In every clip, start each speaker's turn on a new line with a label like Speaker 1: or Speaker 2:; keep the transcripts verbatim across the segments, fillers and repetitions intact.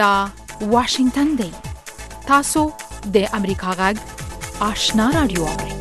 Speaker 1: دا واشنگتن دی. تاسو د امریکا غږ آشنا رادیو اورئ.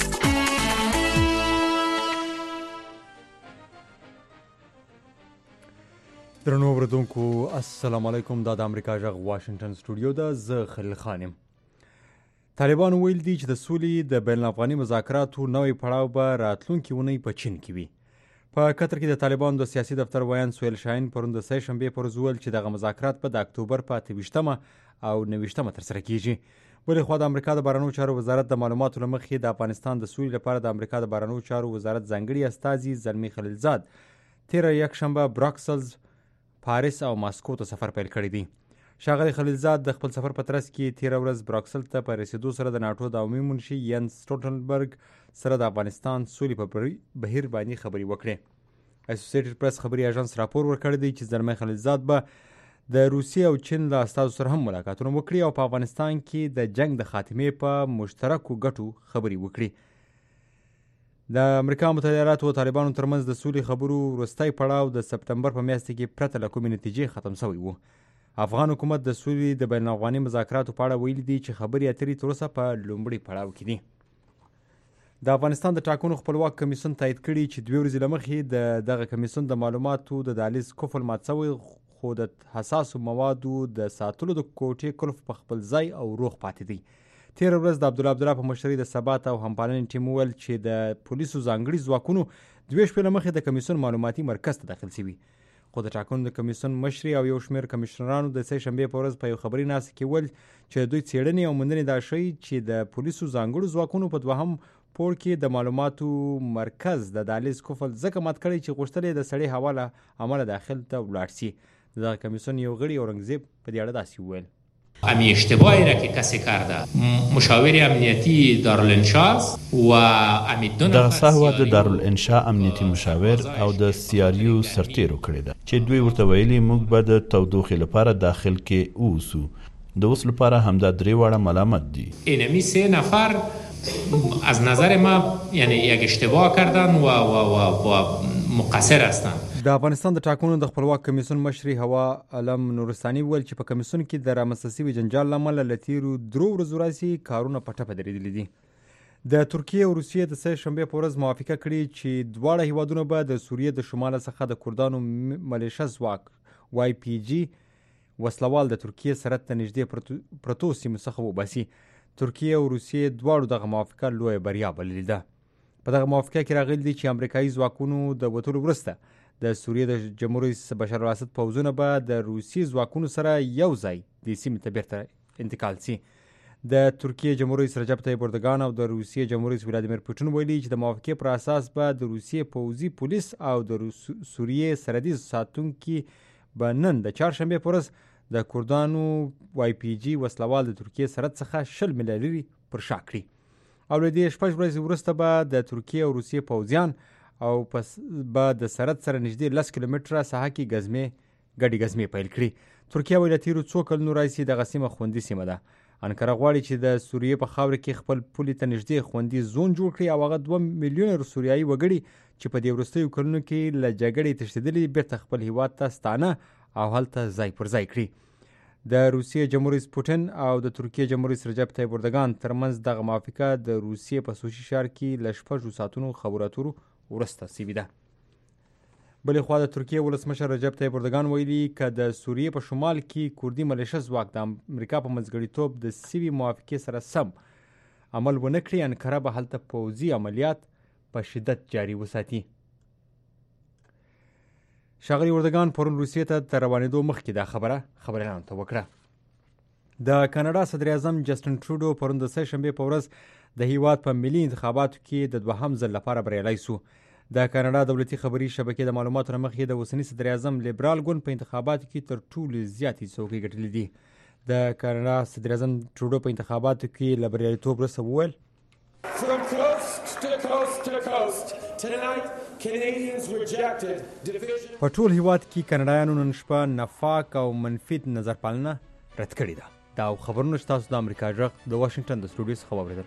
Speaker 2: درنو اوریدونکو السلام علیکم. دا د امریکا غږ واشنگتن سټوډیو ده. زه خلیل خان یم. طالبان ویل دي چې د سولې د بین الافغاني مذاکراتو نوی پړاو به راتلونکي اونۍ په چین کې وي. په قطر کې د طالبانو د سیاسي دفتر ویان سهیل شاهین پرون د سه شنبې پر ورځ وویل چې دغه مذاکرات به د اکتوبر په اته ویشتمه او نهه ویشتمه ترسره کیږي. بلې خوا د امریکا د بهرنیو چارو وزارت د معلوماتو له مخې د افغانستان د سولې لپاره د امریکا د بهرنیو چارو وزارت ځانګړي استازي زلمي خلیلزاد تېره یکشنبه براکسلز، پاریس او ماسکو ته سفر پیل کړی دی. ښاغلی خلیلزاد د خپل سفر په ترڅ کې تېره ورځ براکسل ته په رسېدو سره د ناټو د عمومي منشي ینس سټولټنبرګ سره د افغانستان سولې په بهیر باندې خبرې وکړې. اسوسییټډ پریس خبري اژانس راپور ورکړی دی چې زلمی خلیلزاد به د روسیې او چین له استازو سره هم ملاقاتونه وکړي او په افغانستان کې د جنگ د خاتمې په مشترکو ګټو خبرې وکړي. د امریکا متحده ایالاتو او طالبانو ترمنځ د سولې خبرو وروستی پړاو د سپتمبر په میاشت کې پرته له کومې نتیجې ختم شوی و. افغان حکومت د سولې د بین الافغاني مذاکراتو په اړه ویلي دي چې خبرې اترې تر اوسه په لومړي پړاو کې دي. د افغانستان د ټاکنو خپلواک کمیسیون تایید کړي چې دوه ورځې له مخکې د دغه کمیسیون د معلوماتو د دهلیز قفل مات شوی، خو د حساسو موادو د ساتلو د کوټې قلف په خپل ځای او روغ پاتې دی. تېره ورځ د عبدالله عبدالله په مشرۍ د ثبات او همپالنې ټیم وویل چې د پولیسو ځانګړي ځواکونو دوې شپې له مخکې د کمیسیون معلوماتي مرکز ته داخل شوي، خو د ټاکنو د کمیسیون مشري او یو شمېر کمیشنرانو د سه شنبې په ورځ په یو خبري ناسته کې ویل چې دوی څېړنې او موندنې دا ښیي چې د پولیسو ځانګړو ځواکونو په دوهم پوړ کې د معلوماتو مرکز د دهلیز قفل ځکه مات کړی چې غوښتل یې د سړي هوا له امله داخل ته ولاړ شي. د دغه کمیسیون یو غړي اورنګزیب په دې اړه داسې وویل:
Speaker 3: امی اشتباهی را که کسی کرده مشاور امنیتی دارالانشا و امی دو
Speaker 4: دغه سهوا د دارالانشا امنیتی مشاور او د سیاریو سرتیرو کړی ده چې دوی ورته ویلي موږ به د تودوخې لپاره داخل کې اوسو. د اوس لپاره همدا درې واړه ملامت دي.
Speaker 3: اینمی سه نفر از نظر ما یعنی یک اشتباه کردن و و و مقصر هستند.
Speaker 2: د افغانستان د ټاکنو د خپلواک کمیسیون مشري هوا علم نورستاني وویل چې په کمیسیون کې د رامنځته شوي جنجال له امله له تېرو درو ورځو راهیسې کارونه په ټپه درېدلي دي. د ترکیې او روسیې د سه شنبې په ورځ موافقه کړې چې دواړه هیوادونه به د سوریې د شماله څخه د کردانو ملیشه ځواک وای پی جي وسلوال د ترکیې سرحد ته نږدې پرتو سیمو څخه وباسي. ترکیې او روسیې دواړو دغه موافقه لویه بریا بللې ده. په دغه موافقه کې راغلي دي چې امریکایي ځواکونو د وتلو وروسته د سوریې د جمهور رئیس بشار الاسد پوځونه به د روسي ځواکونو سره یو ځای د سیمې ته بیرته انتقال شي. د ترکیې جمهور رئیس رجب طیب اردوګان او د روسیې جمهور رئیس ولادیمیر پوټین ویلي چې د موافقې پر اساس به د روسیې پوځي پولیس او د سوریې سرحدي ساتونکي به نن د چهارشنبې په ورځ د کردانو وای پی جي وسلوال د ترکیې سرحد څخه شل میله لرې پر شا کړي او له دې شپږ ورځې وروسته به د ترکیې او روسیې پوځیان او پس به د سرحد سره نږدې لس کیلومتره ساحه کې ګزمې ګډې ګزمې پیل کړي. ترکیه وایي له تېرو څو کلونو راهیسې دغه سیمه خوندي سیمه ده. انکره غواړي چې د سوریې په خاوره کې خپل پولې ته نږدې خوندي زون جوړ کړي او هغه دوه میلیونه سوریایي وګړي چې په دې وروستیو کلونو کې له جګړې تښتېدلي بیرته خپل هیواد ته ستانه او هلته ځای پر ځای کړي. د روسیې جمهور رئیس پوټین او د ترکیې جمهور رئیس رجب طیب اردوګان ترمنځ دغه موافقه د روسیې په سوچي ښار کې له شپږو ساعتونو خبرو اترو وروسته شوې ده. بلې خوا د ترکیې ولسمشر رجب طیب اردوګان ویلي که د سوریې په شمال کې کردي ملیشه ځواک د امریکا په منځګړیتوب د سوي موافقې سره سم عمل ونه کړي، انکره به هلته پوځي عملیات په شدت جاري وساتي. ښاغلي اردوګان پرون روسیې ته تر روانېدو مخکې دا خبره خبریالانو ته وکړه. د کاناډا صدر اعظم جسټن ټروډو پرون د سه شنبې په ورځ د هیواد په ملي انتخاباتو کې د دوهم ځل لپاره بریالی شو. د کاناډا دولتي خبري شبکې د معلوماتو نه مخکې د اوسني صدر اعظم لیبرال ګوند په انتخاباتو کې تر ټولو زیاتې څوکۍ ګټلې دي. د کاناډا صدر اعظم ټروډو په انتخاباتو کې له بریالیتوب وروسته وویل: په ټول هیواد کې کاناډایانو نن شپه نفاق او منفي نظر پالنه رد کړې ده. دا خبرونه چې تاسو د امریکا غږ د واشنګټن د سټوډیو څخه واورېدل.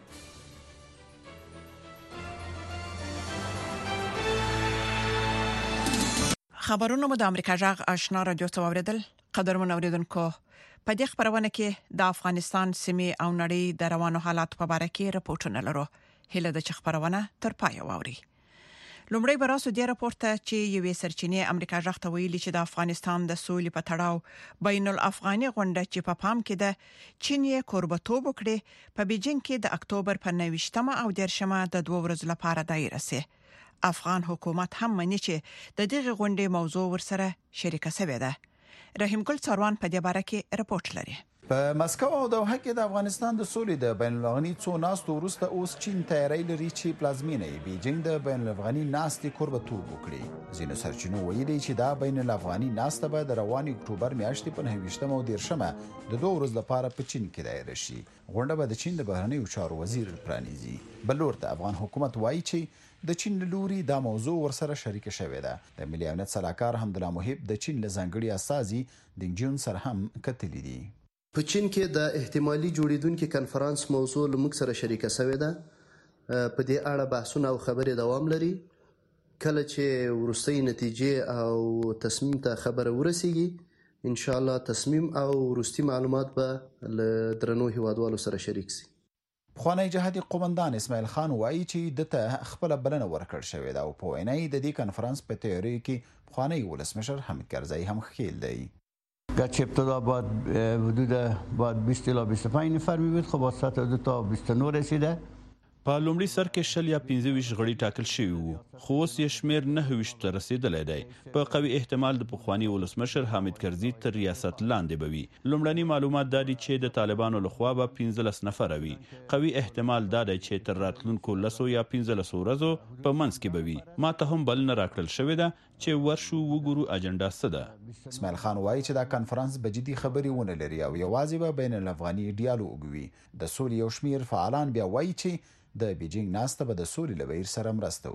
Speaker 5: خبرونه مو د امریکا غږ آشنا رادیو څخه واورېدل. قدرمن اوریدونکو، په دې خبرونه کې د افغانستان سیمې او نړۍ د روانو حالات په اړه کې راپورټونه لرو. هله د خبرونه تر پای ووري. لومړی براسو د راپورټ چې یوې سرچینې امریکا ځخته ویلي چې د افغانستان د سولې په تړاو بین الافغاني غونډه چې په پام کې ده چین یې قربتوب وکړي په بیجینګ کې د اکتوبر په نوښتمه او دیرشمه د دوه ورځې لپاره دایره سي. افغان حکومت هم مني چې د دغه غونډې موضوع ورسره شریکه شوې ده. رحیم ګل څاروان په دې باره کې راپورټ لري.
Speaker 6: په مسکو او دوحه کې د افغانستان د سولې د بین الافغاني څو ناستو وروسته اوس چین تیاری لري چې پلازمینه بیجینګ د بین الافغاني ناستې قربتوب وکړي. ځینو سرچینو ویلي چې دا بین الافغاني ناسته به د رواني اکتوبر میاشتې په نهه او دیرشمه د دوه ورځې لپاره په چین کې دایره شي. غونډه به د چین د بهرنیو چارو وزیر پرانیزي. بلور د افغان حکومت وایي چې د چین لوري دا موضوع ورسره شریک شوې ده. د ملي امنیت سلاکار حمدالله محب د چین له ځانګړي استازي دینګ جون سره هم کتلې دي.
Speaker 7: په چین کې د احتمالي جوړیدونکو کنفرانس موضوع لمک سره شریکه شوې ده. په دې اړه بحثونه او خبرې دوام لري. کله چې ورستۍ نتیجې او تصمیم ته خبره ورسیږي ان شاء الله تصمیم او ورستي معلومات به له درنو هیوادوالو سره شریک شي.
Speaker 6: خوانی جهادي قومندان اسماعیل خان وایي چې دته خپل بلنه ورکړ شوې ده او په وینای د دې کنفرانس په تیاری کې خوانی ولسمشر حمید کرزی هم خیل دی.
Speaker 8: گرچه ابتدا باید حدود باید بیست الی بیست و پنج نفر می بود، خب با سطح دو تا بیست و نه رسیده.
Speaker 4: په لومړي سر کې شل یا پنځه ویشت غړي ټاکل شوي وو، خو اوس یې شمېر نهه ویشت ته رسېدلی دی. په قوي احتمال د پخواني ولسمشر حامد کرزي تر ریاست لاندې به وي. لومړني معلومات دا دي چې د طالبانو لخوا به پنځلس نفره وي. قوي احتمال دا دی چې تر راتلونکو لسو یا پنځلسو ورځو په منځ کې به وي. ما ته هم بلنه راکړل شوې ده چې ورشو وګورو اجنډا څه ده.
Speaker 6: اسماعیل خان وایي چې دا کنفرانس به جدي خبرې ونه لري او یوازې به بین الافغاني ډیالوګ وي. د سولې یو شمېر فعالان بیا وایي چې د بیجینګ ناسته به د سولې له بهیر سره مرسته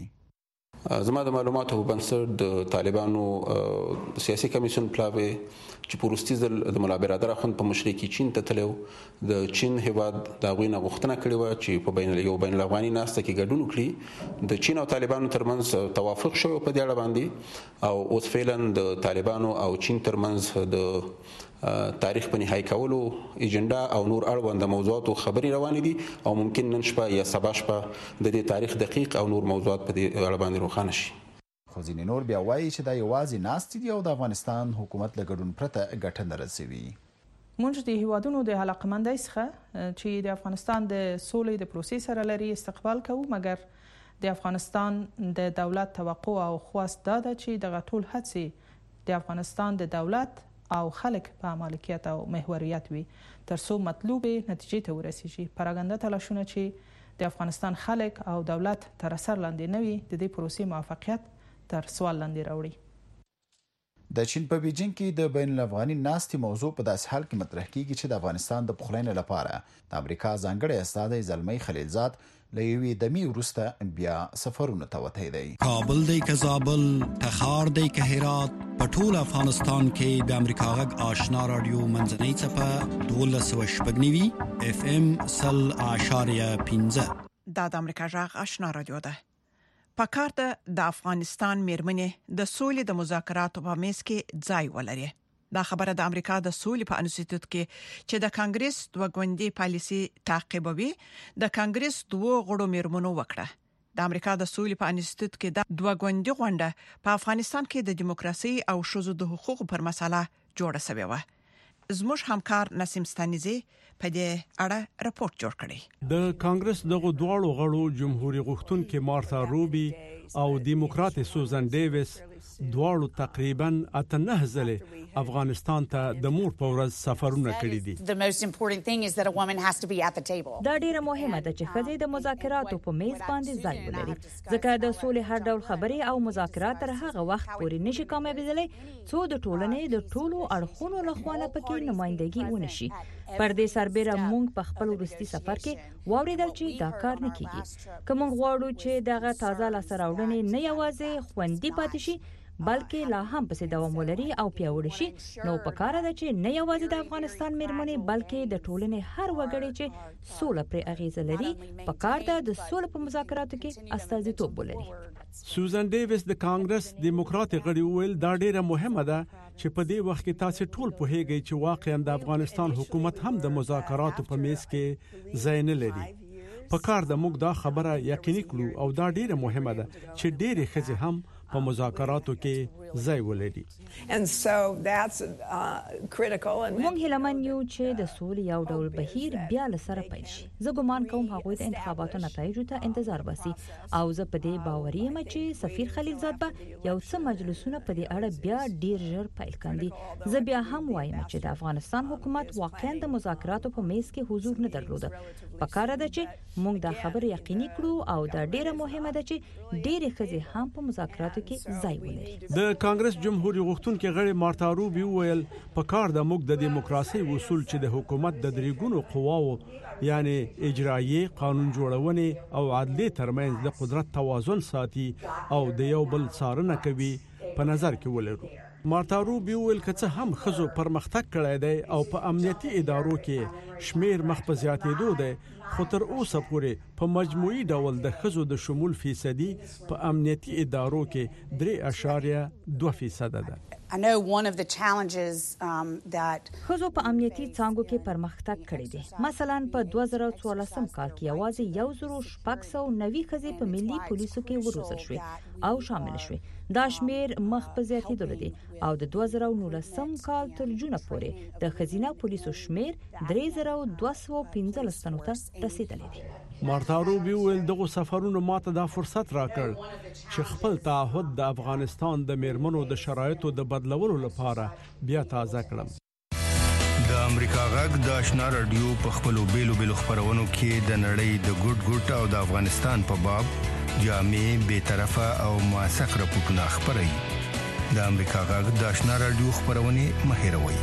Speaker 6: وکړي.
Speaker 9: زما د معلوماتو په بنسټ د طالبانو سیاسي کمیسیون پلاوی چې پروستي د مولا برادر اخوند په مشرۍ کې چین ته تلو د چین هیواد د غوینه غوښتنه کړې و چې په بین یو بین الافغاني ناسته کې ګډون وکړي. د چین او طالبانو ترمنځ توافق شوی په دې اړه باندې او اوس فعلا د طالبانو او چین ترمنځ د تاریخ په نهایی کولو ایجنډا او نور اړوند موضوعاتو خبري روانې دي او ممکن نن شپه یا سبا شپه د دې تاریخ دقیق او نور موضوعات په دې اړه باندې روښانه شي.
Speaker 6: خو ځینې نور بیا وایي چې دا یوازې ناستې دي او د افغانستان حکومت له ګډون پرته ګټه نه رسوي.
Speaker 10: موږ د هیوادونو د علاقمندۍ څخه چې د افغانستان د سولې د پروسې سره لري استقبال کوو، مګر د افغانستان د دولت توقع او خواست دا ده چې دغه ټول هڅې د افغانستان د دولت او خلک په مالکیت او محوریت وي ترڅو مطلوبې نتیجې ته ورسیږي. پراګنده تلاشونه چې د افغانستان خلک او دولت تر اثر لاندې نه وي د دې پروسې موفقیت تر سوال لاندې راوړي.
Speaker 6: د چین په بیجینګ کې د بین الافغاني ناستې موضوع په داسې حال کې مطرح کیږي چې د افغانستان د پخلاینې لپاره د امریکا ځانګړی استازی زلمی خلیلزاد له یوې دمې وروسته بیا سفرونه ته وتی دی.
Speaker 11: کابل دی که زابل، تخار دی که هرات، په ټول افغانستان کې د امریکا غږ آشنا رادیو منځنۍ څپه دولس سوه شپږ نوي اف ام سل اعشاریه پنځه.
Speaker 5: دا د امریکا غږ آشنا رادیو ده. پکار ده د افغانستان میرمنې د سولې د مذاکراتو په میز کې ځای ولري. دا خبره د امریکا د سولې په انسټیټیوټ کې چې د کانګرس دوه ګوندي پالیسي تعقیبوي د کانګرس دوه غړو میرمنو وکړه. د امریکا د سولې په انسټیټیوټ کې د دوه ګوندي غونډه په افغانستان کې د دیموکراسي او ښځو د حقوقو پر مسله جوړه شوې و. زموږ همکار نسیم ستانیزي په دې اړه راپورټ جوړ کړی.
Speaker 12: د کانګرس دغه دواړو غړو جمهوریت غوښتونکو مارتا روبي او دیموکرات سوزان ډیویس دواړو تقریبا اته نه ځله افغانستان ته د مور په ورځ سفرونه کړي دي.
Speaker 13: دا ډیره مهمه ده چې ښځې د مذاکراتو په میز باندې ځای ولري، ځکه د سولې هر ډول خبرې او مذاکرات تر هغه وخت پورې نشي کامیابېدلی څو د ټولنې د ټولو اړخونو لخوا پکې نمائندګي ونشي. پر دې سربېره موږ په خپل وروستي سفر کې واوریدل چې دا کار نه کیږي. که موږ غواړو چې دغه تازه لاسته راوړنې نه یوازې خوندي پاتې شي بلکې لا هم پسې دوام ولري او پیاوړی شي، نو پکاره ده چې نه یوازې د افغانستان میرمنې بلکې د ټولنې هر وګړي چې سوله پر اغیزه لري پکار ده د سوله په مذاکراتو کې استازیتوب ولري.
Speaker 12: سوزان ډیویس د کانګرس دیموکرات غړي ویل دا ډیره مهمه ده چې په دې وخت کې تاسو ټول په هیګي چې واقعا د افغانستان حکومت هم د مذاکراتو په میز کې ځای نه لري. په کار د موږ دا خبره یقیني کړو او دا ډیره مهمه ده چې ډیره ښځې هم په مذاکراتو کې ځای ولري.
Speaker 13: موږ هیلمن یو چې د سولې یو ډول بهیر بیا لسره پیل شي. زه ګمان کوم هغوی د انتخاباتو نتایجو ته انتظار باسي او زه په دې باوري یم چې سفیر خلیلزاد به یو څه مجلسونه په دې اړه بیا ډیر ژر پیل کړي. زه بیا هم وایم چې د افغانستان حکومت واقعا د مذاکراتو په میز کې حضور نه درلوده. پکاره ده چې موږ دا خبره یقیني کړو او دا ډیره مهمه ده چې ډیره ښځې هم په مذاکراتو
Speaker 12: د کانګرس جمهوریت غوښتونکي غړي مارتا روبي ویل په کار د موږ د دیموکراسي اصول چې د حکومت د درېګونو قواو یعنی اجرایي، قانون جوړونې او عدلي ترمنځ د قدرت توازن ساتي او د یو بل څارنه کوي په نظر کې ولرو. مارتا روبي ویل که څه هم ښځو پرمختګ کړی دی او په امنیتي ادارو کې شمیر مخ په زیاتېدو دی، خو تر اوسه پورې په مجموعي ډول د ښځو د شمول فیصدي په امنیتي ادارو کې درې اعشاریه دوه فیصده ده.
Speaker 13: ښځو په امنیتي څانګو کې پرمختګ کړی دی. مثلا په دوه زره څوارلسم کال کې یوازې یو زره شپږ سوه نوي ښځې په ملي پولیسو کې وروزل شوې او شامل شوې. دا شمیر مخ په زیاتېدو دی او د دوه زره نولسم کال تر جونه پورې د ښځینه پولیسو شمیر درې زره دوه سوه پنځلس تنو ته رسیدلی دی.
Speaker 12: مارتا روبي ویل دغه سفرونو ماته دا فرصت راکړ چې خپل تعهد د افغانستان د میرمنو د شرایطو د بدلولو لپاره بیا تازه کړم.
Speaker 14: د امریکا غږ د آشنا رادیو په خپلو بیلو بیلو خبرونو کې د نړۍ د ګډ ګډ او د افغانستان په باب جامع، بی‌طرفه او موثق راپورټونه خبري. د امریکا غږ د آشنا رادیو خبرونه مهیروي.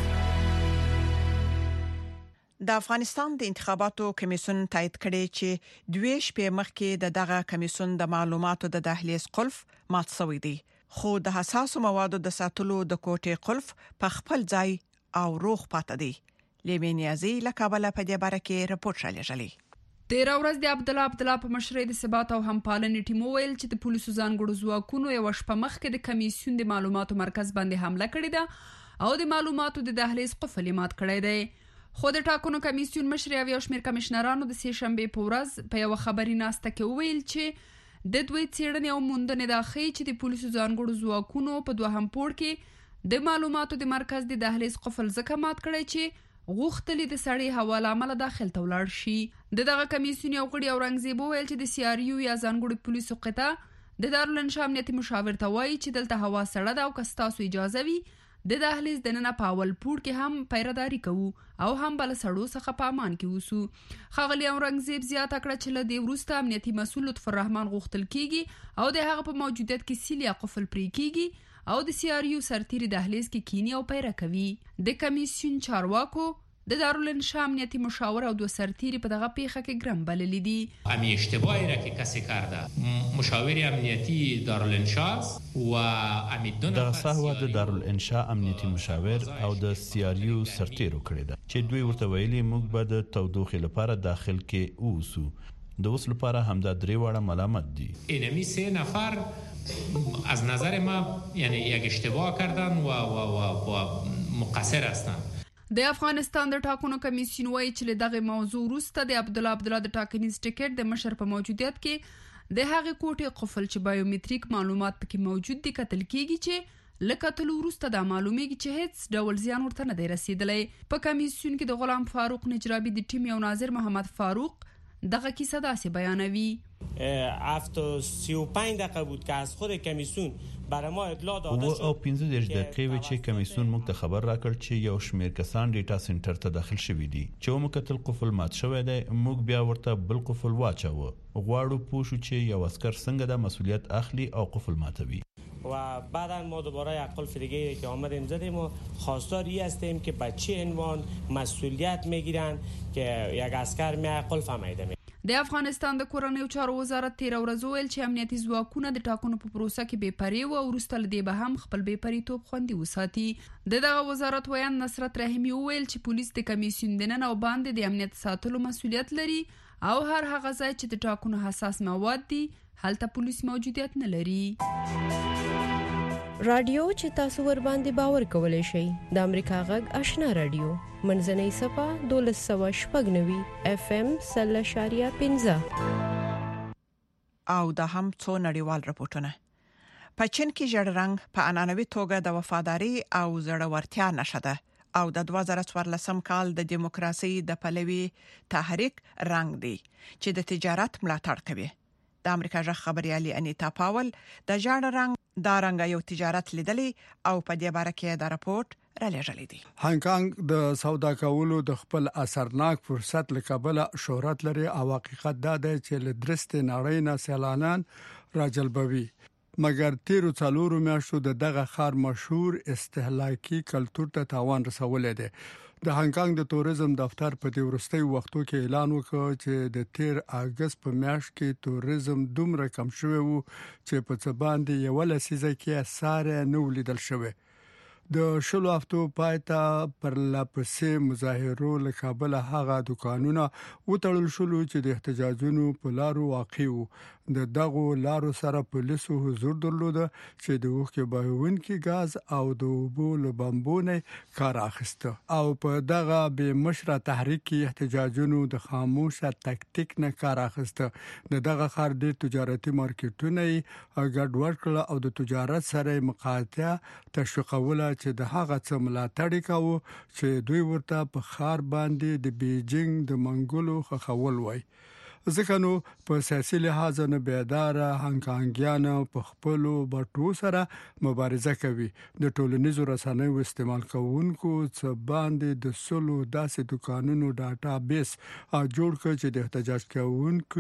Speaker 5: د افغانستان د انتخاباتو کمیسیون تایید کړي چې دوه شپې مخکې د دغه کمیسیون د معلوماتو د دهلیز قلف مات شوی دی، خو د حساسو موادو د ساتلو د کوټې قلف په خپل ځای او روغ پاتې دی. لیمینیازي له کابل په دې باره کې راپور شالېږي.
Speaker 15: تیر ورځ د عبد الله عبد الله په مشرۍ د ثبات او همپالنې ټیم ویل چې د پولیسو ځانګړو ځواکونو یو شپه مخکې د کمیسیون د معلوماتو مرکز باندې حمله کړې ده او د معلوماتو د دهلیز قفل مات کړی دی. خو د ټاکنو کمیسیون مشر او یو شمېر کمشنرانو د سه شنبه په ورځ په یو خبري ناسته کې ویل چې د دوی څېړنې او موندنې د اخی چې د پولیسو ځانګړو ځواکونو په دوهم پوړ کې د معلوماتو د مرکز د دهلیز قفل ځکه مات کړی چې غوښتلې د سړی حواله عمل داخل ته ولاړ شي. د دغه کمیسیون یو غړي اورنګزیب ویل چې د سی آر یو یا ځانګړو پولیسو قطعه د دارالانشا امنیتي مشاور ته وایي چې دلته هوا سړه ده او که ستاسو اجازه وي د دهلیز دننه په اول پوړ کې هم پیراداري کوو او هم بل سړو څخه په امان کې اوسو. ښاغلي اورنګزیب زیاته کړه چې له دې وروسته امنیتي مسؤل لطف الرحمن غوښتل کیږي او د هغه په موجودیت کې سیل یا قفل پرې کیږي او د سی آر یو سرتیري دهلیز کې کینی او پیره کوي. د کمیسیون چارواکو د دارالانشا امنیتی مشاور او دو سرتیری په دغه پیښه کې ګرم بللی دي.
Speaker 3: امی اشتباهی را که کسی کرده مشاور امنیتی دارالانشا و امیدون
Speaker 4: د صحوه د دارالانشا امنیتی مشاور او د سی آر یو سرتیرو کړی ده چې دوی ورته ویلي موږ به د تودوخې لپاره داخل کې اوسو. د اوس لپاره همدا درې واړه ملامت دي.
Speaker 3: اینمی سه نفر از نظر ما یعنی یک اشتباه کردن و و و, و مقصر هستند.
Speaker 15: د افغانستان د ټاکنو کمیسیون وایي چې له دغه موضوع وروسته د عبد الله عبد الله د ټاکنیز ټیکټ د مشر په موجودیت کې د هغه کوټې قفل چې بایومټریک معلومات پکې موجود دي کتل کیږي چې لکه تل وروسته د معلومیږي چې هیڅ ډول زیان ورته نه دی رسیدلی. په کمیسیون کې د غلام فاروق نجرابي د ټیم یو ناظر محمد فاروق دغه کیسه داسې بیانوي.
Speaker 16: هفت و سی و پنج دقیقه بود که از خود کمیسیون برای ما اطلاع داده شد.
Speaker 4: او پنځه دېرش دقیقې وې چې کمیسیون موږ ته خبر راکړ چې یو شمېر کسان ډیټا سنټر ته داخل شوي دي چې موږ کتل قفل مات شوی دی. موږ بیا ورته بل قفل واچوه. غواړو پوه شو چې یو عسکر څنګه د مسؤلیت اخلي او قفل ماتوي.
Speaker 16: و بعدا ما دوباره یک قلف دیگه که آمدیم زدیم و خواستار ای هستیم که به چه عنوان مسئولیت میگیرن که یک عسکر می قلف هم ایده می.
Speaker 15: د افغانستان د کورنیو چارو وزارت تیر ورځ ویل چې امنیتي ځواکونه د ټاکنو په پروسه کې بې پرې او وروسته له دې به هم خپل بې پرېتوب خوندي وساتي. د دغه وزارت ویان نصرت رحیمي ویل چې پولیس د کمیسیون د نن او باندې د امنیت ساتلو مسؤلیت لري او هر هغه ځای چې د ټاکنو حساس مواد دي هلته پولیس موجودیت نه لري.
Speaker 17: رادیو چې تاسو ور باندې باور کولای شئ د امریکا غږ آشنا رادیو منځنۍ صفه دولس سوه شپږ نوي اف ام سل اشاریه پنځه.
Speaker 5: او دا هم څو نړیوال راپورټونه. په چین کې ژړ رنګ په عنعنوي توګه د وفاداری او زړورتیا نښه ده او د دوه زره څوارلسم کال د دیموکراسي د پلوي تحریک رنګ دی چې د تجارت ملاتړ کوي. د امریکا ژغ خبريالي انیتا پاول د ژړ رنګ دا رنګ یو تجارت لیدلی او په دې باره کې دا راپورټ را لېږلی دی.
Speaker 18: هانګ کانګ د سودا کولو د خپل اثرناک فرصت لکبله شهرت لري او حقیقت دا دی چې له درسته نړۍ نه سیلانان راجلبوي. مګر تیرو څلورو میاشتو د دغه خار مشهور استهلاکي کلتور ته تاوان رسولې ده. د هانګ کانګ د توریزم دفتر په دې ورستۍ وختو کې اعلان وکړ چې د تیر اگست په میاشت کې توریزم دومره کم شوی وو چې په څه باندې یو لسیزه کې ساره نو لیدل شوی. د شلو هفتو پایتا پر لاپسې مظاهرو له کابل هغه دکانونه وټړل شول چې د احتجاجونو په لارو واقع وو. د دغه لارو سره پولیسو حضور درلود چې د وښکې بهونکي غاز او د اوبو له بمبونه کار اخیسته او په دغه به مشره تحریک کې احتجاجونو د خاموشه تکتیک نه کار اخیسته. د دغه خار د تجارتي مارکیټونه ګډوډ کړل او د تجارت سره مقاطعه تشویقوله چې د هغه څه ملاتړ کوي چې دوی ورته په خار باندې د بیجینګ د منګولو خخول وای. ځکه نو په سیاسي لحاظ نه بیدار هانګکانګیان په خپل بټو سره مبارزه کوي. د ټولنیزو رسنیو استعمال کوونکو څخه باندې د سلو داسې دکانونو ډاټا بیس جوړ کړ چې د احتجاج کوونکو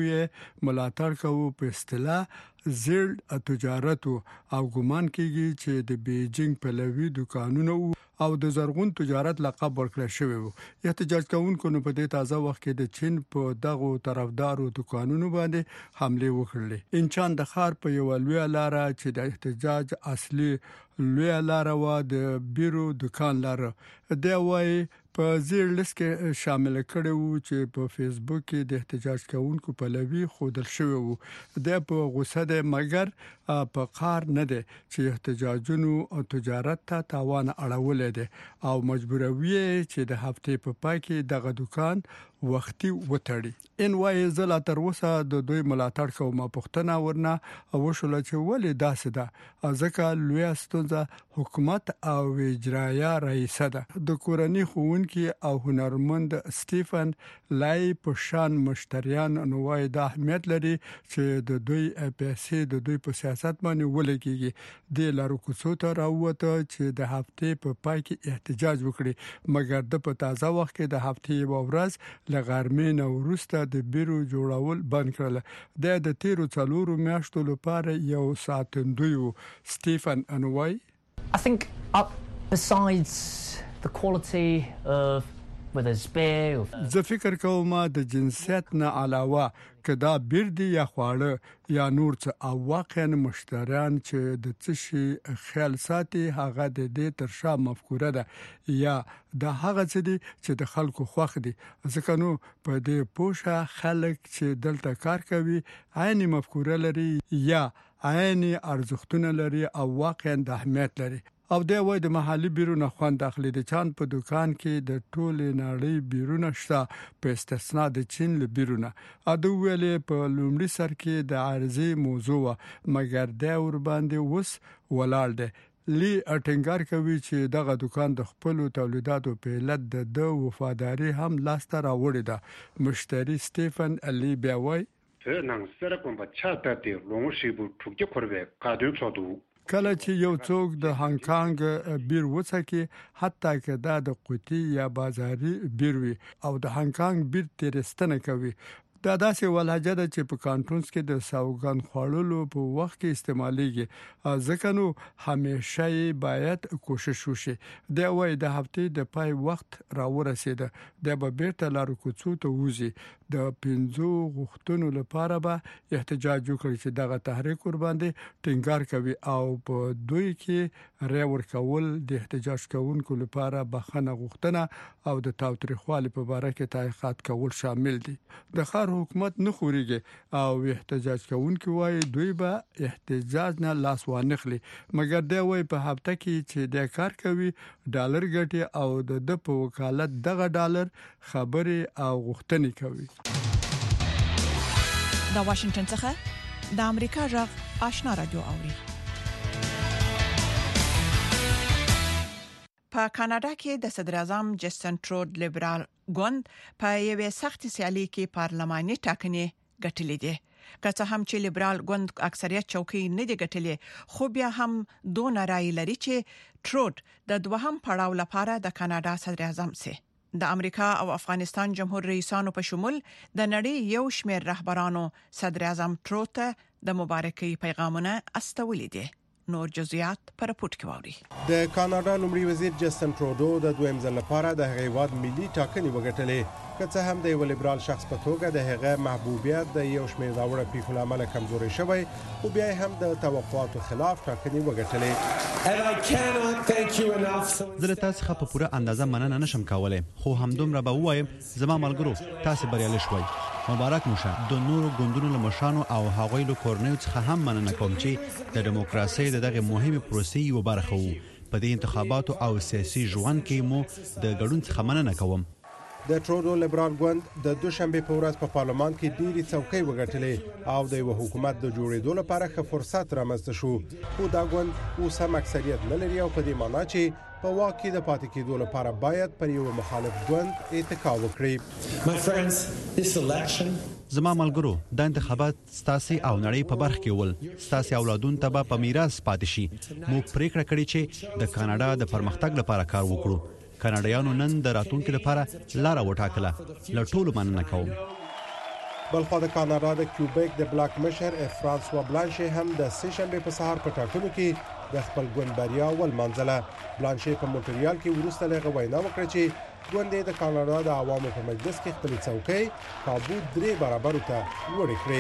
Speaker 18: ملاتړ کوي په اصطلاح زیړ تجارت او ګمان کیږي چې د بیجینګ په لوي دکانونو او د زرغون تجارت لقب ورکړل شوی وو. احتجاج کوونکو نو په دې تازه وخت کې د چین په دغه طرفدارو دکانونو باندې حمله وکړلې. انچان د خار په یو لوی لار چې د احتجاج اصلي لوی لار و د بیرو دکان لار دی وای په زیر لیست کې شامل کړي وو چې په فیسبوک کې د احتجاج کوونکو په لوي خودل شوی وو. د په غوسه د مګر په قار نه دي چې احتجاجونو او تجارت ته تاوان اړولې دي او مجبوروي چې د هفته په پای کې دغه دکان وختي وټړي. ان وای زلا تر اوسه د دوی ملاتړ کوم پښتنه ورنه او شول چې ولې داسې ده ځکه لوی استونزه حکومت او اجرایه رئیس ده. د کورنۍ خوونکي او هنرمند سټیفن لای په شان مشتریان نو وای د اهمیت لري چې د دوی پیسې د دوی په سیاست باندې ولګيږي. د لارو کوڅو ته راوته چې د هفته په پای کې احتجاج وکړي مګر د په تازه وخت کې د هفته یو ورځ لغرمین او وروسته د بیرو جوړول بند کړل. د د تیرو څلورو میاشتو لپاره یو ساتندوی وو. سټیفن انوای
Speaker 19: I think up besides the quality of whether it's beer or
Speaker 18: زه فکر کوم د جنسیت نه علاوه کدا بیر دی یا خواړه یا نور څه او واقعا مشتریان چې د څه شي خیال ساتي هغه د دې تر شا مفکوره ده یا د هغه څه دي چې د خلکو خوښ دي. ځکه نو په دې پوښه خلک چې دلته کار کوي عین مفکوره لري یا عین ارزښتونه لري او واقعا د اهمیت لري. او د وای د محلي بیرونه خوان داخلي د چان په دکان کې د ټوله نړۍ بیرونه شته په استثنا د چین له بیرونه. اده ویلې په لومړي سر کې د عارضي موضوع مګر د ور باندې وس ولاړ دی. لی اټینګار کوي چې دغه دکان د خپل تولیداتو په علت د وفاداری هم لاسته راوړی ده. مشتری سټیفن الی بیاوي
Speaker 20: نن سره کوم بچا ته لومو شی بو ټوکې کوربه قادو څودو
Speaker 18: کله چې یو څوک د هانګ کانګ بیر وڅکي حتی که دا د قوتي یا بازاري بیر وي او د هانګ کانګ بیر تیرستنه کوي دا داسې ولهجه ده چې په کانټونز کې د سوګند خوړلو په وخت کې استعمالېږي ځکه نو همیشه یې باید کوشش وشي دا وایي د هفتې د پای وخت راورسېده د به بیرته لارو کوڅو ته وځي د پنځو غوښتنو لپاره به احتجاج وکړي چې دغه تحریک ور باندې ټینګار کوي او په دوی کې رای ورکول د احتجاج کوونکو لپاره بخښنه غوښتنه او د تاوتریخوالي په اړه کې تحقیقات کول شامل دي د خار حکومت نه خوريږي او احتجاج کوونکي وایي دوی به احتجاج نه لاس وانخلي مګر دا وایي په هفته کې چې د کار کوي ډالر ګټي او د په وکالت دغه ډالر خبرې او غوښتنې کوي
Speaker 5: د واشنگټن څخه د امریکا جغ آشنا رادیو اوري په کاناډا کې د صدر اعظم جسټن ټروډ لیبرال ګوند په یوې سخت سیالي کې پارلماني ټاکنې ګټلې دي که څه هم چې لیبرال ګوند اکثریت چوکۍ نه دي ګټلې خو بیا هم دوه رای لري چې ټروډ د دوهم پړاو لپاره د کاناډا صدر اعظم سي د امریکا او افغانستان جمهور رئیسانو په شمول د نړۍ یو شمېر رهبرانو صدر اعظم ټروډ ته د مبارکۍ پیغامونه استولې دي نور جزئیات پر پورت کوي
Speaker 21: د کاناډا لومړي وزیر جسټن ټروډو د دویم ځل لپاره د هیواد ملي ټاکنې وګټلې که څه هم د یو لیبرال شخص په توګه د هغه محبوبیت د یو شمېر داوړه پیښو لامل کمزوري شوی او بیا هم د توقعاتو خلاف ټاکنې وګټلې
Speaker 22: زه له تاسو څخه په پوره اندازه مننه نشم کولای خو همدومره به وایم زما ملګرو تاسو بریالي شوي مبارک موشه د نورو ګوندونو له مشانو او هغوی له کورنیو څخه هم مننه کوم چې د دیموکراسي دغه مهمه پروسې یو برخه وو په دې انتخاباتو او سیاسي ژوند کې مو د ګډون څخه مننه کوم
Speaker 21: د ټروډو لیبرال ګوند د دوشنبه په ورځ په پارلمان کې ډېری څوکۍ وګټلې او د یو حکومت د جوړېدو لپاره ښه فرصت رامنځته شو خو دا ګوند اوس هم اکثریت نه لري او په دې معنی چې په واک کې د پاتې کېدو لپاره باید پر یو مخالف ګوند اتکا وکړي
Speaker 22: زما ملګرو د انتخابات ستاسي او نړۍ په برخه کې ول ستاسي اولادون ته په میراث پاتې شي مو پریکړه کړې چې د کاناډا د پرمختګ لپاره کار وکړو کاناډایانو نن د راتلونکو لپاره لار وټاکله له ټولو مننه کوم
Speaker 21: بلخو د کاناډا د کیوبیک د بلاک مشر فرانسوا بلانشي هم د سه شنبه په سهار په ټاکنو کې د خپل ګوند بریا ولمنځله بلانشي په مونټریال کې ورسته لغه وینا وکړه چې ګوند د کاناډا د عوامو په مجلس کې خپل څوکۍ کابو درې برابر ته وړي کړې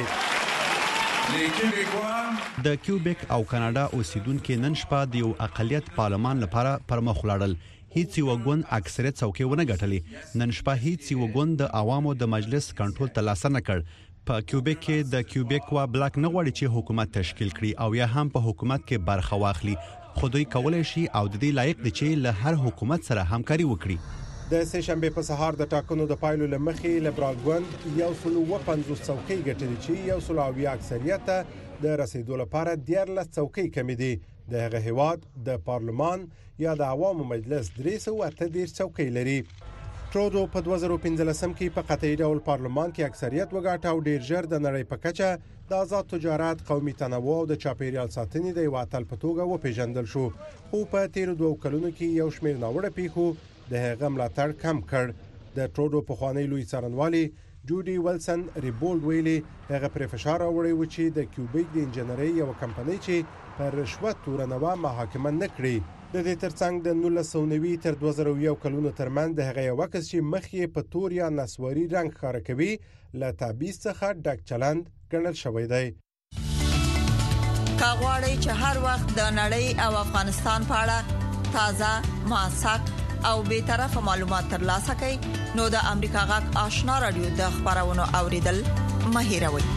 Speaker 22: د کیوبیک او کاناډا اوسیدونکو نن شپه د یو اقلیت پارلمان لپاره پرمخ ولاړل هیڅ یو ګوند اکثریت څوکۍ ونه ګټلې نن شپه هیڅ یو ګوند د عوامو د مجلس کنټرول ترلاسه نه کړ په کیوبیک کې د کیوبیک وا بلاک نه غواړي چې حکومت تشکیل کړي او یا هم په حکومت کې برخه واخلي خو دوی کولای شي او د دې لایق دي چې له هر حکومت سره همکاري وکړي
Speaker 21: د سه شنبه په سهار د ټاکنو د پایلو لمخې لیبرال ګوند یو سل او پنځوس څوکۍ ګټلې چې یو سل او اکثریت د رسیدو لپاره دیارلس څوکۍ کمې دي د هغه هیواد د پارلمان یا د عوامو مجلس درې سوه اته دېرش څوکۍ لري ټروډو په دوه زره پنځلسم کې په قطعي ډول پارلمان کې اکثریت وګاټه او ډیر ژر د نړۍ په کچه د آزاد تجارت قومي تنوع او د چاپیریال ساتنې د یو اتل په توګه وپیژندل شو خو په تیر دوه کلونو کې یو شمېر ناوړه پیښو د هغه ملاتړ کم کړ د ټروډو په خوانی لوی څارنوالي جودي ویلسن ریبولد ویلي هغه پر فشار راوړی و چې د کیوبیک د انجنیری یو کمپنۍ چې پر رشوت تورنوا محاکمه نکړي د دې ترڅنګ د نولس سوه نوي تر دوه زره یو کلونو ترمن د هغه یو کس چې مخ یې په تور یا نسواري رنگ ښکار کوي له تعبیز څخه ډک چلند ګڼل شوی دی
Speaker 5: کاغوري چې هر وخت د نړۍ او افغانستان په اړه تازه موثق او به طرفه معلومات ترلاسه کړئ نو د امریکا غږ آشنا رادیو د خبرونو اوریدل مهیروي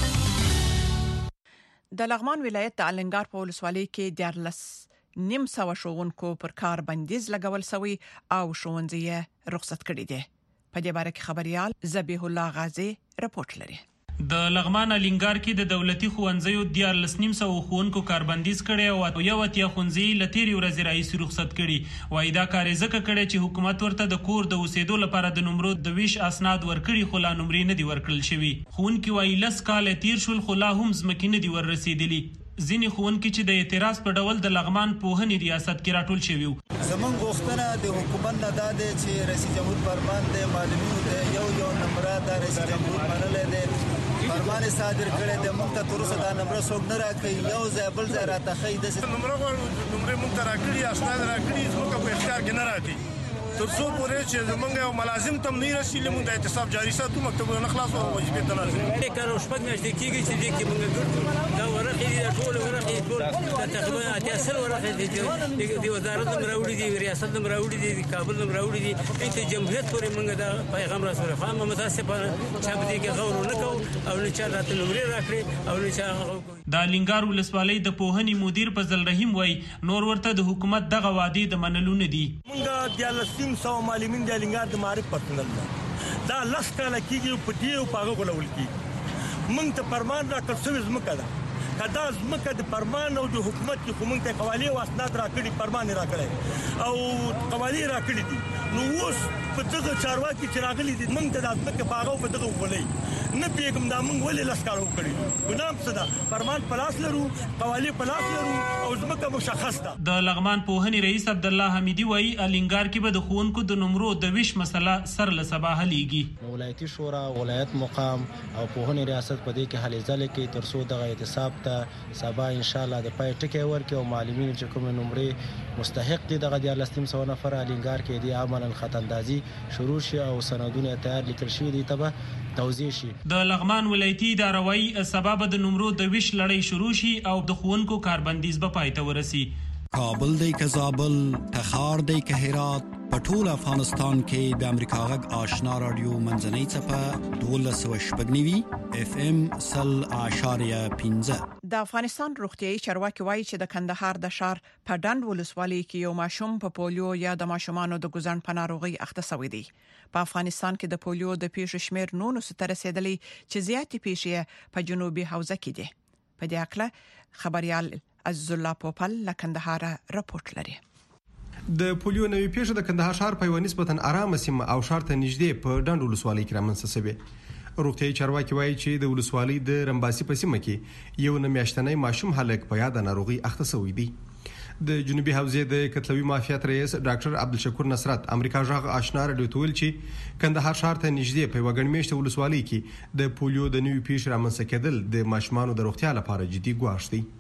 Speaker 5: د لغمان ولایت د النګار په ولسوالۍ کې دیارلس نیم سو شوونکو پر کار بندیز لګول شوی او ښوونځي رخصت کړي دي په دې باره کې خبريال ذبیح الله غازی رپورت لري
Speaker 23: د لغمان النګار کې د دولتي ښوونځیو دیارلس نیم سو ښوونکو کاربندیز کړي او یو اتیا ښوونځي لتیری ورځې رئیس رخصت کړي وای دا کار ځکه کړي چې حکومت ورته د کور د اوسېدو لپاره د نمرو د ویش اسناد ورکړي خو لا نمرې نه دی ورکړل شوی ښوونکي وای لس کال تیر شول خو لا هم ځمکې نه دی ور رسیدلی ځینې ښوونکي چې د اعتراض په ډول د لغمان پوهنې ریاست کې راټول شوي
Speaker 1: زمونږ غوښتنه د حکومت نه دا دی چې رئیس جمهور فرمان د معلومینو د یو یو نمبر د رئیس جمهور منلې دی فرمان صادر کړی دی موږ ته تر اوسه دا نمبر څوک نه راکړي یو ځای بل ځای راته ښیي داسې
Speaker 2: نمبر غواړو نمبر موږ ته راکړي اسناد راکړي زموږ په اختیار کې نه راکړي تر څو پورې چې زمونږ یو ملازم تم نه رسیدلی موږ د اعتصاب جاري ساتو مکتبونه نه خلاصو او وظیفې ته لازم
Speaker 7: کار شپږ میاشتې کېږي چې دې کې موږ ګرځو دا ورقې دي ټول ورقې ټول تقریبا اتیا سل ورقې دي د وزارت مراوړي دي ریاست مراوړي دي کابل مراوړي دي چې جمهوریت پورې موږ دا پیغام رسول خام متاسفانه چې دې کې غور نه کو او نه چا راته نمرې راکړي او نه چا
Speaker 23: د لنګار ولسوالۍ د پوهنې مدیر فضل رحیم وای نور ورته د حکومت دغه وعده د منلو نه دي
Speaker 2: موږ د لسیم سو معلمین د لنګار د معرف پرسنل دا لاس کاله کېږي په دې او پاغه غولول کېږي موږ ته فرمان راکړ شوی زمکه ده کدا زمکه د فرمان او د حکومت کې کومه ته قوالی او اسناد راکړي فرمان راکړي او قوالی راکړي دي نو اوس په دغه چارواکي چې راغلي دي موږ ته د زمکه پاغه په دغه ولې نه پیګم دا موږ ولې لاس کارو کړی ګنام څه ده فرمان پلاس لرو قوالی پلاس لرو او زمکه مشخص ده
Speaker 23: د لغمان پوهنې رئیس عبد الله حمیدی وای الینګار کې به د خوونکو د نمرو د ویش مسله سر له سبا حلېږي
Speaker 24: ولایتي شورا ولایت مقام او پوهنې ریاست په دې کې هلې ځلې کې تر څو دغه اعتصاب ته سبا ان شاء الله د پای ټکی ورکړي او معلمین چې کوم نمرې مستحق دي دغه د لسیم سو نفر الینګار کې دی عملاً خطاندازي شروع شي او سندونه تیار لیکل شوی دي تبه توزیع شي
Speaker 23: د لغمان ولایتي اداره وای سبب د نمرو د ویش لړۍ شروع شي او د خوونکو کاربندیز به پای ته ورسي
Speaker 11: کابل دی که زابل تخار دی که هرات پټول افغانستان کې د امریکا غږ آشنا رادیو منځنۍ چپه دولس و شپږنیوي اف ام سل اشاریه پنځه
Speaker 5: د افغانستان روغتيایي چارواکي وایي چې د کندهار د شهر په ډند ولسوالۍ کې یو ماشوم په پولیو یا د ماشومانو د ګزن په ناروغي اخته شوی دی په افغانستان کې د پولیو د پیښو شمیر نونو ستر رسیدلی چې زیاتې پیښې په جنوبي حوزه کې دي په دې اړه خبريال عز الله پوپل له کندهار راپورټ لري
Speaker 21: د پولیو نوې پیښه د کندهار شهر په یو نسبتا آرامه سیمه او شهر ته نږدې په ډند ولسوالۍ کې رامنځته شوه روغتيایي چارواکي وایي چې د ولسوالۍ د رمباسي په سیمه کې یو نمیاشتنی ماشوم هلک په یاد ناروغي اخته شوی دی د جنوبي حوزې د کتلوي مافیات رئیس ډاکټر عبدالشکور نصرت امریکا ژغ آشنا رادیو تول چې کندهار شهر ته نږدې په وګڼمېشت ولسوالۍ کې د پولیو د نوې پیښې رامنځته کېدل د ماشومانو د روغتیا لپاره جدي ګواښ دی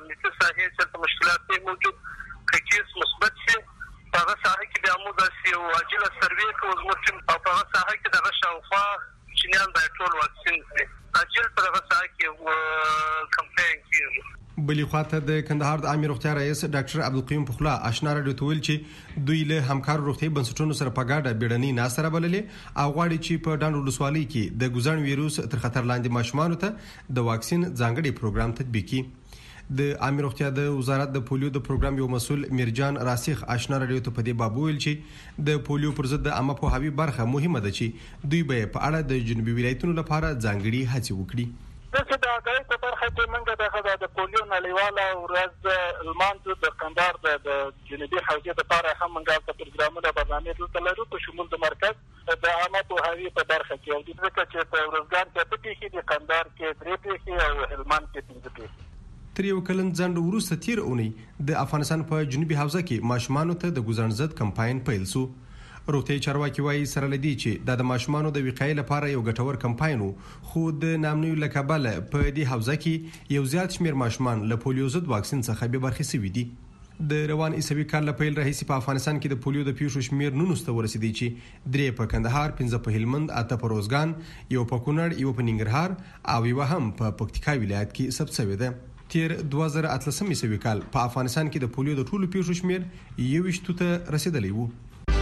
Speaker 25: مشکلات موجود کیس مثبت شي هغه ساحه کې د اموداسي او عاجله سروې کوو زموږ په هغه ساحه کې د شاوخوا چینیان د ټول واکسین دي عاجل په هغه ساحه کې کمپاین کیږي
Speaker 21: بلی خواته د کندهار د عامه روغتیا رئیس ډاکټر عبدالقیوم پخلا آشنا رادیو تول چې دوی له همکار روغتي بنسټونو سره په ګډه بیړنی ناسره بللې او غواړي چې په ډانډ ولسوالۍ کې د ګزن ویروس تر خطر لاندې ماشومانو ته د واکسین ځانګړي پروګرام تطبیق کړي د عامه روغتیا د وزارت د پولیو د پروګرام یو مسول میرجان راسخ آشنا رادیو ته په دې باب ویل چې د پولیو پر ضد د عامه پوهاوی برخه مهمه ده چې دوی به په اړه د جنوبي ولایتونو لپاره ځانګړي هڅې وکړي
Speaker 25: دغه د هغې په برخه کې موږ د پولیو نړیواله ورځ لمانځو د کندهار د جنوبي حوزې لپاره هم موږ د پروګرامونو برنامې دلته لرو په شمول د مرکز د عامه پوهاوی په برخه کې او د ځکه چې په ورځګان کې په کې د کندهار کې درې پیښې او هلمند کې پنځه پیښې
Speaker 21: تر یو کلن ځنډ وروسته تیر اونۍ د افغانستان په جنوبي حوزه کې ماشومانو ته د ګزن ضد کمپاین پیل شو روغتيایي چارواکي وایي سره لدی چې د ماشومانو د وقایې لپاره یو ګټور کمپاین خو د نامنوي لکبل په دې حوزه کې یو زیات شمیر ماشومان له پولیو ضد واکسین څخه به برخې شوي دي د روان عیسوي کال له پیل راهیسې په افغانستان کې د پولیو د پیښو شمیر نونسته ورسېدي چې درې په کندهار پنځه په هلمند اته په روزګان یو په کونړ یو په ننګرهار او یو هم په پکتیکا ولایت کې ثبت شوی دی تیر دوه زره اتلسم عیسوي کال په افغانستان کې د پولیو د ټولو پیښو شمیر یوویشتو ته رسیدلی وو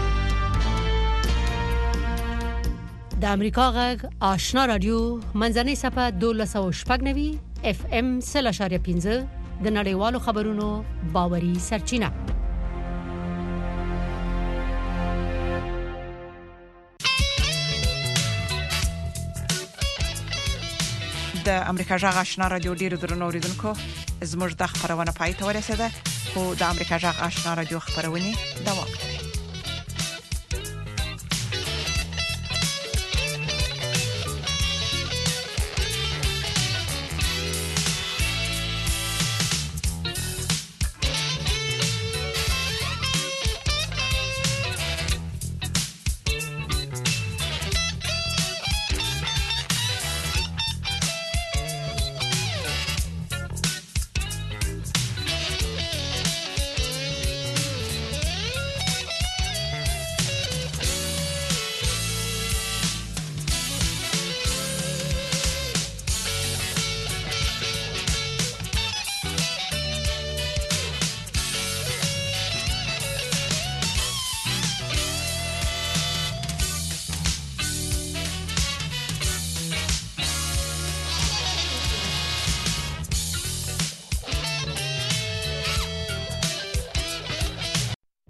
Speaker 26: د امریکا غږ آشنا رادیو منځنۍ صفه دولس او شپږ نوي اف ام سل اشاریه پنځه د نړیوالو خبرونو باوري سرچینه
Speaker 5: د امریکا جغ آشنا رادیو ډیرو درنو اوریدونکو زموږ د خبرونه پای ته ورسیده خو د امریکا جغ آشنا رادیو خبرونه دوام